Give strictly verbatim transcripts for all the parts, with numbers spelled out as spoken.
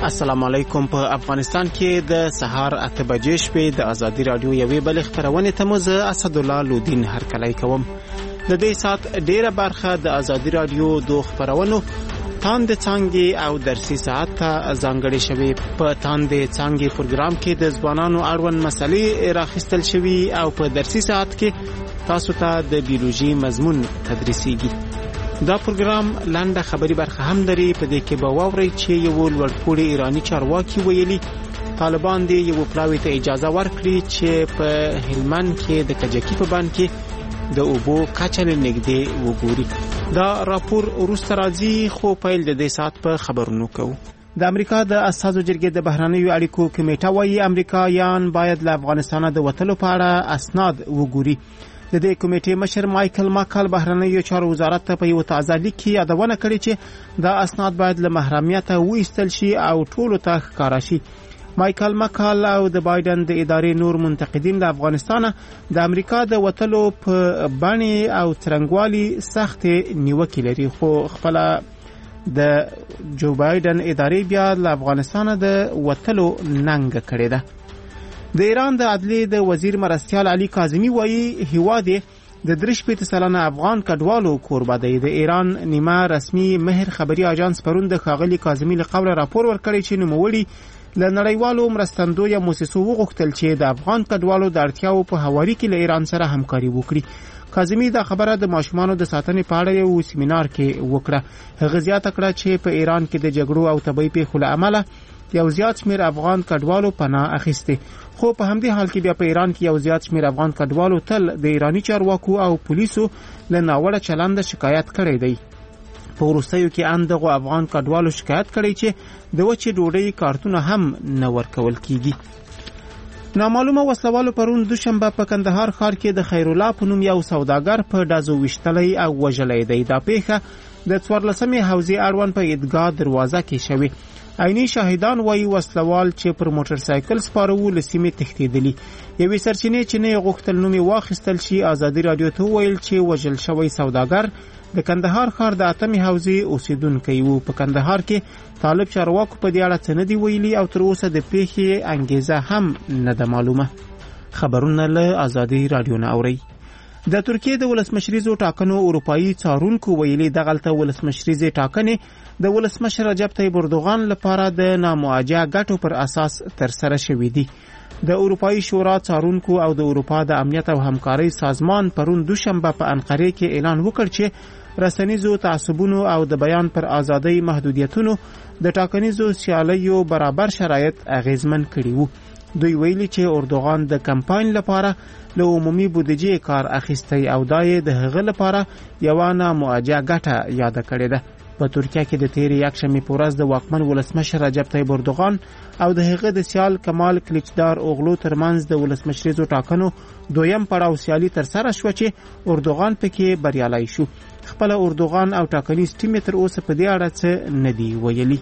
السلام علیکم. په افغانستان کې د سهار اته بجې شپې د ازادي رادیو یوې بلې خپرونې ته مزه اسدالله لودین هرکلی کوم. د دې سات ډیره برخه د ازادي رادیو د خپرونو تاند څنګه او درسي ساعت ته ځانګړې شوی. په تاند څنګه پروګرام کې د ځوانانو اړوند مسلې راخستل شوی او په درسي ساعت کې تاسو ته د بیولوژي مضمون تدریسیږي. دا پروګرام لاندې خبري برخه هم لري. په دې کې به واورئ چې یو لوړپوړی ایرانی چارواکي ویلي طالبان دې یو پلاوی ته اجازه ورکړي چې په هلمند کې د کجکی په بند کې د اوبو کچه نږدې وګوري. دا راپور وروسته راځي، خو پیل د دې سات په خبرونو کوو. د امریکا د اساسو جرګې د بهرنیو اړیکو کمیټه وايي امریکایان باید له افغانستان د وتلو په اړه اسناد وګوري. د دې کمیټې مشر مایکل ماکل بهرنیو چارو وزارت ته په یو تازه لیک کې یادونه کړې چې دا اسناد باید له محرمیت وایستل شي او ټولو ته ښکارا شي. مایکل ماکل او د بایدن د ادارې نور منتقدین د افغانستان د امریکا د وتلو په باندې او څرنګوالي سخت نیوکې لري، خو خپل د جو بایدن ادارې بیا له افغانستان د وتلو ننګ کړې ده. د ایران د عدلیې د وزیر مرستیال علي کاظمی وایي هیواد د درې شپېته سلنه افغان کډوالو کوربه دی. د ایران نیمه رسمي مهر خبري اژانس پرون د ښاغلي کاظمی له قوله راپور ورکړی چې نوموړي له نړیوالو مرستندویه موسسو وغوښتل چې د افغان کډوالو د اړتیاو په هواري کې له ایران سره همکاري وکړي. کاظمی دا خبره د ماشومانو د ساتنې په اړه یو سیمینار کې وکړه. هغه زیاته کړه چې په ایران کې د جګړو او طبي پیښو له امله یو زیات شمیر افغان کډوالو پناه اخیسته، خو په همدې حال کې بیا په ایران کې یو زیات شمیر افغان کډوالو تل د ایرانی چارواکو او پولیسو له ناوړه چلند شکایت کړی دی. په وروستیو کې اندغه افغان کډوالو شکایت کړی چې د وچې ډوډۍ کارتونه هم نه ورکول کیږي. نامعلومه وسلوالو پرون دوشنبه په کندهار ښار کې د خیرالله په نوم یو سوداګر په ډازو وشتلی او وژلی دی. دا پیښه د څوارلسمې حوزې اړوند په عیدګاه دروازه کې شوې. عیني شاهدان وایي وسلوال چې پر موټر سایکل سپارو له سیمې تښتېدلي. یوې سرچینې چې نه غوښتل نوم یې واخیستل شي ازادي رادیو ته وویل چې وژل شوی سوداګر د کندهار ښار د اتمې حوزې اوسیدونکی وو. په کندهار کې طالب چارواکو په دې اړه څه نه دي ویلي او تر اوسه د پیښې انګیزه هم نه ده معلومه. خبرونه له ازادي رادیو نه اورئ. د ترکیې د ولسمشریزو ټاکنو اروپایي څارونکو ویلي دغلته ولسمشریزې ټاکنې د ولسمشر رجب طیب اردوغان لپاره د نامواجه ګټو پر اساس ترسره شوې دي. د اروپایي شورا څارونکو او د اروپا د امنیت او همکارۍ سازمان پرون دوشنبه په انقره کې اعلان وکړ چې رسنیزو تعصبونو او د بیان پر ازادۍ محدودیتونو د ټاکنیزو سیالیو برابر شرایط اغیزمن کړي وو. دوی ویلي چې اردوغان د کمپاین لپاره له عمومي بودیجې کار اخیستی او دای د هغه لپاره یو نامواجه ګټه یاد کړې ده. په ترکیه کې د تیرې یکشنبې په ورځ د واکمن ولسمشر رجب طیب اردوغان او د هغه د سیال کمال کلیچدار اوغلو ترمنځ د ولسمشریزو ټاکنو دویم پړاو سیالي ترسره شوه چې اردوغان پکې بریالی شو. خپل اردوغان او ټاکنیز ټیم تر اوسه په دې اړه څه نه دی ویلي.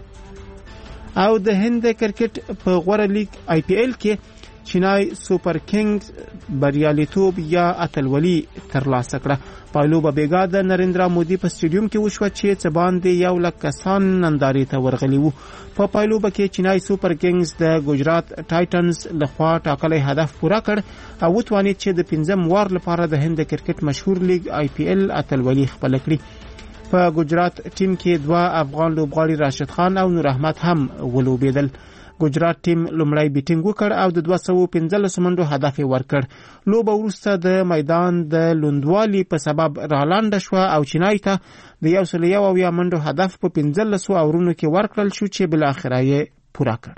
او د هند کرکټ په غوره لیگ آی پی ایل کې چینای سوپر کینګز بریالیتوب یا اتلولي ترلاسه کړه. پایلوبه بیګا د نریندرا مودي په سټیډیوم کې وشوه چې څه باندې یو لک کسان نندارې ته ورغلي وو. په پایلوبه کې چینای سوپر کینګز د ګجرات ټایټنز لخوا ټاکلی هدف پوره کړ او وتوانید چې د پنځم وار لپاره د هند کرکټ مشهور لیگ آی پی ایل اتلولي خپل کړي. په ګجرات ټیم کې دوه افغان لوبغاړي راشد خان او نور احمد هم ولوبېدل. ګجرات ټیم لومړی بیټینګ وکړ او د دوه سوه پنځلس منډو هدف یې ورکړ. لوبه وروسته د میدان د لوندوالي په سبب رالانډه شوه او چینای ته د یو سل یو اویا منډو هدف په پنځلسو اورونو کې ورکړل شو چې بالاخره یې پوره کړ.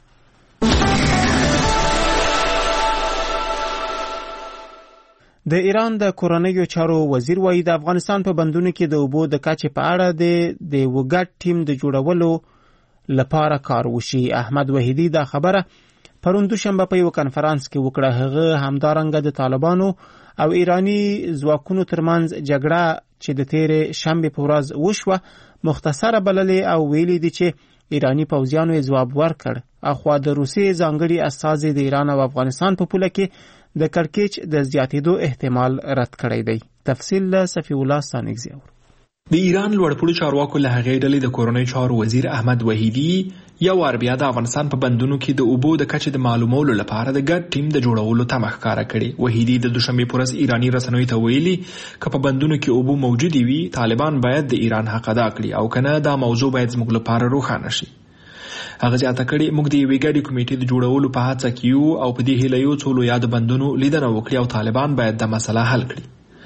د ایران د کورنیو چارو وزیر وایي د افغانستان په بندونو کې د اوبو د کچې په اړه د وګړ ټیم د جوړولو لپاره کار وشي. احمد وحیدی دا خبره پرون دوشنبه په یو کنفرانس کې وکړه. هغه همدارنګه د طالبانو او ایرانی ځواکونو ترمنځ جګړه چې د تیرې شنبه په ورځ وشوه مختصره بللې او ویلي دي چې ایرانی پوځیانو یې ځواب ورکړ. اخوا د روسیې ځانګړي استازي د ایران او افغانستان په پوله کې د کړکېچ د زیاتېدو احتمال رد کړی دی. تفصیل له صفی الله سانګزی. د ایران لوړپوړو چارواکو له هغې ډلې د کورنیو چارو وزیر احمد وحیدی یو وار بیا د افغانستان په بندونو کې د اوبو د کچې د معلومولو لپاره د ګډ ټیم د جوړولو تمه ښکاره کړې. وحیدي د دوشنبې په ورځ ایراني رسنیو ته ویلي که په بندونو کې اوبو موجودې وي طالبان باید د ایران حق ادا کړي او کنه دا موضوع باید زموږ لپاره روښانه شي. هغه زیاته کړې موږ د یوې ګډې کمیټې د جوړولو په هڅه کې یو او په دې هیله یو څو لویادو بندونو لیدنه وکړي او طالبان باید دا مسله حل کړي.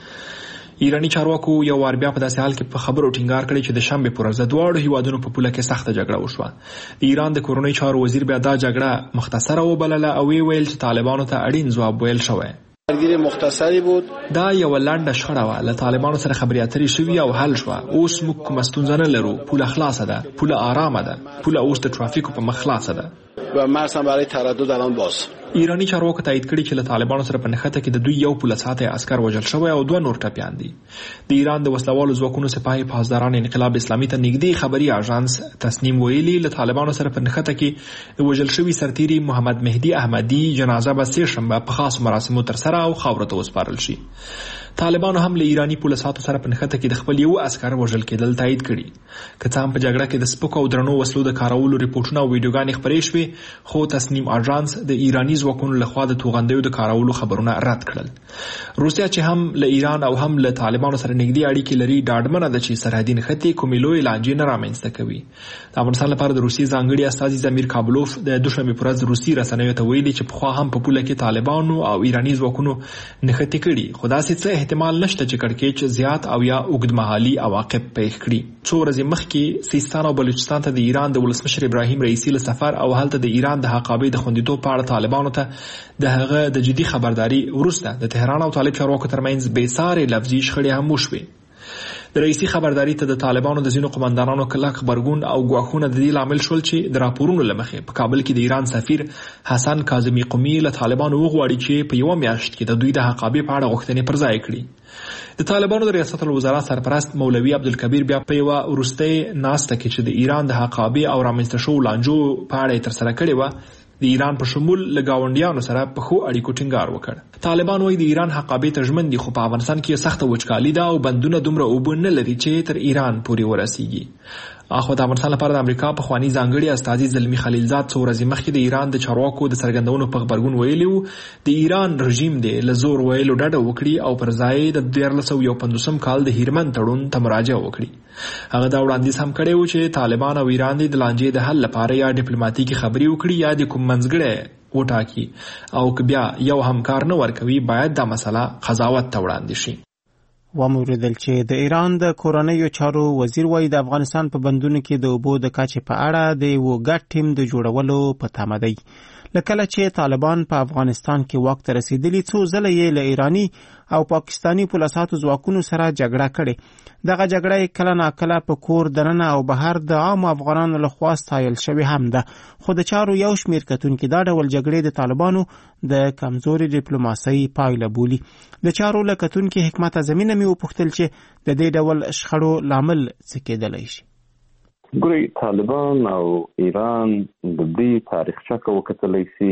ایرانی چارواکو یو وار بیا په داسې حال کې په خبرو ټینګار کړی چې د شنبې پر ورځ د دواړو هیوادونو په پوله کې سخته جګړه وشوه. د ایران د کورنۍ چارو وزیر بیا دا جګړه مختصره وبلله او ویل چې طالبانو ته اړین ځواب ویل شوی. درگیری مختصری بود. دا یو لنډه شخړه وه، له طالبانو سره خبرې اترې شوي او حل شوه. اوس موږ کومه ستونزه نه لرو، پوله خلاصه ده، پوله آرامه ده، پوله اوس د ترافیکو په مخ خلاصه ده و مرز هم برای تردد الان باز. ایرانی چارواکو تایید کړي چې له طالبانو سره په نښته کې د دوی یو پوله ساته عسکر وژل شوی او دوه نور ټپیان دي. د ایران د وسلوالو ځواکونو سپاهي پاسداران انقلاب اسلامي ته نږدې خبري اژانس تسنیم ویلي له طالبانو سره په نښته کې د وژل شوي سرتیري محمد مهدي احمدي جنازه به سې شنبه په خاصو مراسمو ترسره او خاورو ته وسپارل شي. طالبانو هم له ایرانی پوله ساتو سره په نښته کې د خپل یو عسکر وژل کېدل تایید کړي. که څه هم په جګړه کې د سپکو او درنو وسلو د کارولو ریپورټونه او ویډیوګانې خپرې شوې، خو تسنیم اژانس د ایرانی ځواکونو لخوا د توغندیو د کارولو خبرونه رد کړل. روسیا چې هم له ایران او هم له طالبانو سره نږدې اړیکې لري ډاډمنه ده چې سرحدي نښتې کومې لویې لانجې نه رامنځته کوي. د افغانستان لپاره د روسیې ځانګړي استازي زمیر کابلوف د دوشنبې په ورځ روسي رسنیو ته ویلي چې پخوا هم په پوله کې طالبانو او ایرانی ځواکونو نښتې کړي، خو داسې څه احتمال نشته چې کړکېچ زیات او یا اوږدمهالي عواقب پیښ کړي. څو ورځې مخکې سیستان او بلوچستان ته د ایران د ولسمشر ابراهیم رئیسي له سفر او هلته د ایران د حقابې د خوندیتوب په اړه طالبانو ته د هغه د جدي خبرداري وروسته د تهران او طالب چارواکو ترمنځ بېسارې لفظي شخړې هم وشوې. د رئیسي خبرداري ته د طالبانو د ځینو قمندانانو کلک غبرګون او ګواښونه د دې لامل شول چې د راپورونو له مخې په کابل کې د ایران سفیر حسن کاظمي قومي له طالبانو وغواړي چې په یوه میاشت کې د دوی د حقابې په اړه غوښتنې پر ځای کړي. د طالبانو د ریاست الوزرا سرپرست مولوي عبدالکبیر بیا په یوه وروستۍ ناسته کې چې د ایران د حقابې او رامنځته شوو لانجو په اړه یې ترسره کړې وه، د ایران په شمول له ګاونډیانو سره په ښو اړیکو ټینګار وکړ. طالبان وایي د ایران حقابې ته ژمن دي، خو په افغانستان کې سخته وچکالي ده او بندونه دومره اوبه نه لري چې تر ایران پورې ورسیږي. اخو د افغانستان لپاره د امریکا پخوانی ځانګړي استازي زلمی خلیلزاد څو ورځې مخکې د ایران د چارواکو د څرګندونو په غبرګون ویلي وو د ایران رژیم دی له زور ویلو ډډه وکړي او پر ځای د دیارلس سوه یو پنځوسم کال د هیرمن تړون ته مراجعه وکړي. هغه دا وړاندیز هم کړی و چې طالبان او ایران د لانجې د حل لپاره یا ډیپلوماټیکي خبرې وکړي یا د کوم منځګړی وټاکي او که بیا یو همکار نه ورکوي باید دا مسله قضاوت ته وړاندې شي. وموریدل چې د ایران د کورنیو چارو وزیر وایي د افغانستان په بندونو کې د اوبو د کچې په اړه د یو ګډ ټیم د جوړولو په تمه دی. لکه چې طالبان په افغانستان کې واک ته رسیدلي څو ځله یې له ایرانی او پاکستانی پولیسو ځواکونو سره جګړه کړې. دغه جګړه کله ناکله په کور دننه او بهر د عام افغانانو لخوا ستایل شوې هم ده، خو د چارو یو شمېر کتونکي دا ډول جګړې د طالبانو د کمزوري ډیپلوماسۍ پایله بولي. د چارو له کتونکي حکمت زمینه مې وپوښتل چې د دې ډول شخړو لامل څه کېدلی شي. ګورئ، طالبان او ایران د دې تاریخچه که وکتلی سي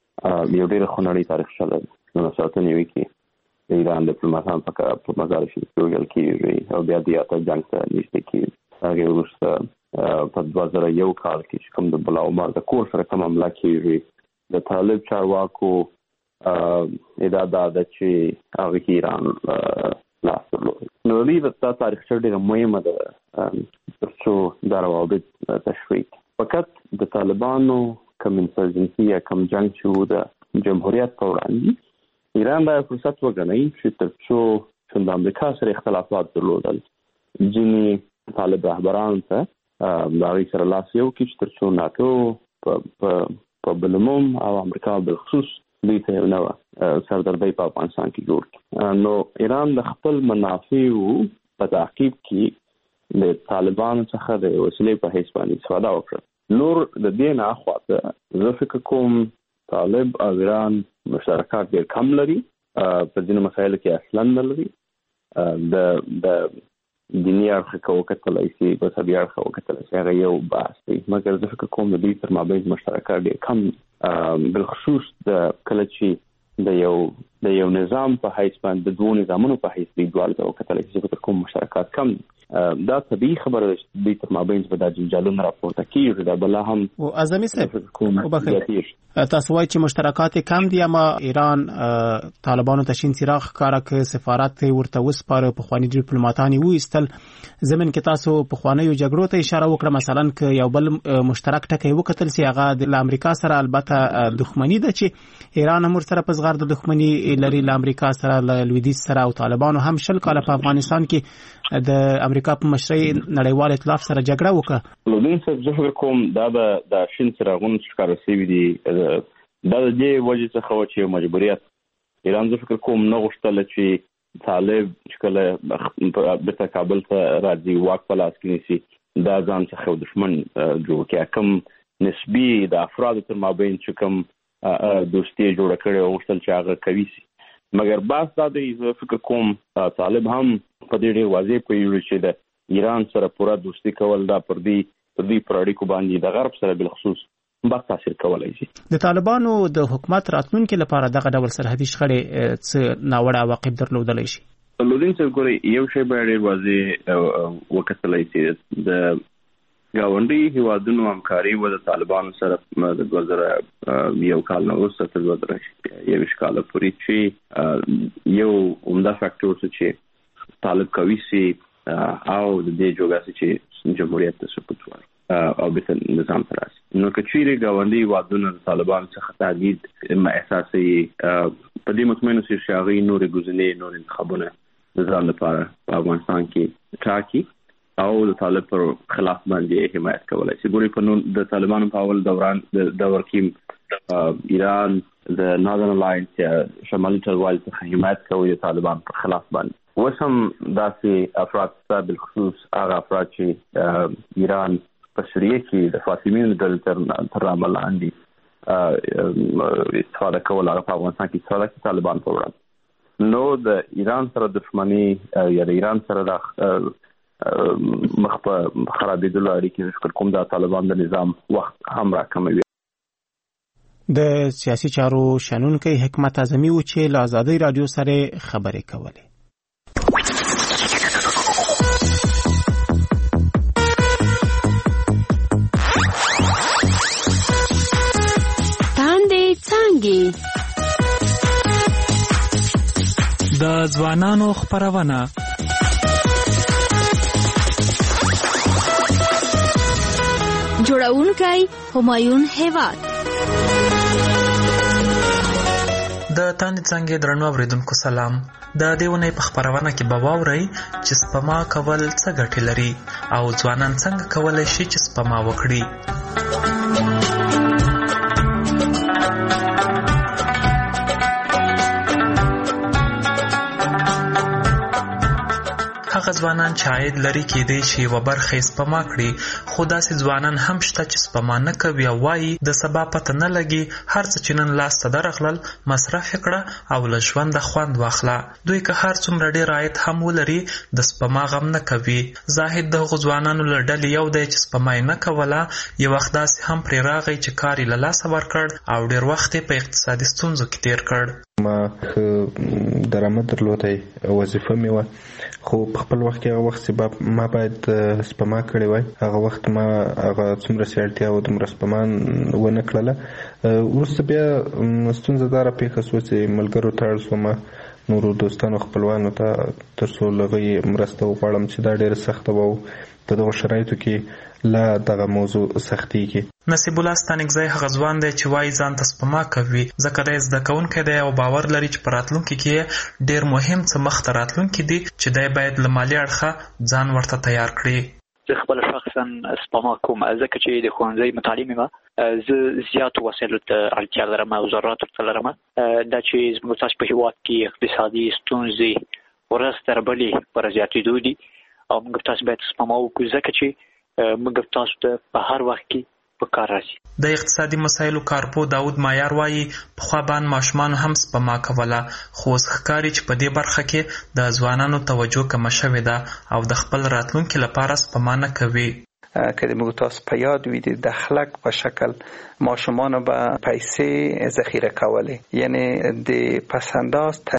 یو ډېره خونړۍ تاریخچه لري. نو ساتنې کې د ایران ډیپلوماتان په مزار شریف کې وژل کېږي او بیا د یاته جنګ ته نږدې کېږي. هغې وروسته په دوه زره یو کال کې چې کوم د ملا عمر د کور سره کوم حمله کېږي، د طالب چارواکو ادعا دا ده چې هغه کې ایران لاس درلود. نو دې دا تاریخچه ډېره مهمه ده تر څو دا روابط تشریح کړي. فقط د طالبانو کوم انسرجنسي یا کوم جنګ چې و د جمهوریت په وړاندې ایران دا فرصت وګڼي چې تر څو چې د امریکا سره اختلافات درلودل، ځینې طالب رهبرانو ته د هغوی سره لاس یو کړي چې تر څو ناټو په بالعموم او امریکا بالخصوص دوی ته یو نوه سردردۍ په افغانستان کې جوړ کړي. نو ایران د خپل منافعو په تعقیب کې د طالبانو څخه د وسیلې په حیث باندې استفاده وکړه. نور د دې نه اخواته زه فکر کوم طالب او ایران مشترکات ډېر کم لري، په ځینو مسایلو کې اصلا نه لري. د د دیني اړخه که وکتلی سي، مذهبي اړخه وکتلی سي، هغه یو بحث دی، مګر زه فکر کوم د دوی تر مابین مشترکات ډېر کم دي. بالخصوص د کله چې د یو د یو نظام په حیث باندې د دوو نظامونو په حیث دوی دواړو ته وکتلی سي، زه فکر کوم مشترکات کم دي. دا طبيعي خبره ده چې د تر مابین په د جنجالونو راپورته کیږي دا بل هم او اعظمي صاحب تاسو وایي چې مشترکات کم دي اما ایران طالبانو ته شین څراغ ښکارا ک سفارت ورته وسپاره په خواني ډیپلوماټانی وو استل زمين کې تاسو په خواني جګړو ته اشاره وکړه مثلا ک یو بل مشترک ټکی وکتل سی هغه د امریکا سره البته دښمنی ده چې ایران هم سره په زغر د دښمنی لري ل امریکا سره ل لویدیځ سره او طالبانو هم شل کاله په افغانستان کې د امریکا په مشرۍ نړیوال ائتلاف سره جګړه وکړه. لودین صاحب زه فکر کوم دا د شین څراغونو ښکار شوی دی دا د دې وجه څخه چې مجبوریت ایران زه فکر کوم نه غوښتل چې طالب چې کله به کابل ته راځي واک په لاس کې نیسي دا ځان څخه دښمن جوړ کړي کوم نسبی د افرادو تر مابین چې کوم دوستي جوړ کړي او غوښتل چې هغه کوي سي مګر باز دا د فکر کوم طالب هم په دې ډېر واضح کوي چې د ایران سره پوره دوستي کول دا پر دې پر دې پر اړیکو باندې د غرب سره بل خصوص با تاثیر کولای شي. د طالبانو د حکومت راتلونکو لپاره دغه ډول سرحدي شخړې څه ناوړه عواقب درلودلی شي. لودین څه ګوري یو شی به ډېر واضح وکړلای شي د ګاونډي هیوادونو همکاري و د طالبانو سره د دوه زره یو کال نه وروسته تر دوه زره یویشت کاله پورې چې یو عمده فاکټور چې طالب کوي سي او د دې جوګه چې جمهوریت ته سقوط ورکړي او به نظام تراسي نو کچيري ګاونډي هیوادونو د طالبانو څخه تهدید ما احساسي په دې مطمئن سي شاغي نور ګزنې نور انتخابونه د ځان لپاره په افغانستان کې ټاکي او د طالب پر خلاف باندې حمایت کولای شي. ګوري په نن د طالبانو په اول دوران د دور کې ایران د ناردن الاینس یا شمالي ټلوالې څخه حمایت کوي د طالبان پر خلاف باندې وسم داسې افراد ته بالخصوص هغه افراد چې ایران په سوریه کې د فاطمیون د تر عمل لاندې استفاده کول هغه په افغانستان کې استفاده کوي طالبان په وړاندې نو د ایران سره دښمنی یا د ایران سره د مخ په خرابېدلو اړیکې فکر کوم د طالبان د نظام وخت هم راکموي. د سیاسي چارو شنونکي حکمت اعظمي و چې له آزادۍ رادیو سره خبرې کولې. تاندې څانګې د ځوانانو خپرونه جوړونکی همایون هیواد د تاندې څانګې درنو اوریدونکو سلام. د دې ونې په خپرونه کې به واورئ چې سپما کول څه ګټې لري او ځوانان څنګه کولی شي چې سپما وکړي. هغه ځوانان چې عاید لري کېدای شي یوه برخه یې سپما کړي خو داسې ځوانان هم شته چې سپما نه کوي او وایي د سبا پته نه لګي هر څه چې نن لاس ته درغلل مصرف یې کړه او له ژونده خوند واخله. دوی که هر څومره ډېر عاید هم ولري د سپما غم نه کوي. زاهد د هغو ځوانانو له ډلې یو دی چې سپما یې نه کوله یو وخت داسې هم پرې راغی چې کار یې له لاسه ورکړ او ډېر وخت یې په اقتصادي ستونزو کې تېر کړ. ما درآمد درلودی وظیفه مې وه خو په خپل وخت کې هغه وخت چې ما باید سپما کړې وای هغه وخت ما هغه څومره سي اړتیا و دومره سپما ونه کړله. وروسته بیا ستونزه دا راپېښه شوه چې ملګرو ته اړ شوم نورو دوستانو خپلوانو ته تر څو له هغوی مرسته وغواړم چې دا ډېره سخته وه او په دغو شرایطو کې لا دغه موضوع سختېږي. نصیب الله ستانکزی هغه ځوان دی چې وایي ځان ته سپما کوي ځکه دی زده کوونکی دی او باور لري چې په راتلونکي کې ډېر مهم څه مخته راتلونکي دي چې دی باید له مالي اړخه ځان ورته تیار کړي. زه خپل شخصا سپما کوم ځکه چې د ښوونځي متعلم یم زه زیاتو وسایلو ته اړتیا لرم او ضرورت ورته لرم دا چې زموږ تاسو په هېواد کې اقتصادي ستونزې ورځ تر بلې پر زیاتېدو دي او موږ تاسو باید سپما وکړو ځکه چې موږ تاسو ته په هر وخت کې په کار راځي. د اقتصادي مسایلو کارپو داود مایار وایي پخوا باندې ماشومانو هم سپما کوله خو اوس ښکاري چې په دې برخه کې د ځوانانو توجه کمه شوې ده او د خپل راتلونکي لپاره سپما نه کوي. که د موږ تاسو په یاد وي د دخلک په شکل ماشومانو به پیسې ذخیره کولې یعنی د پسنداز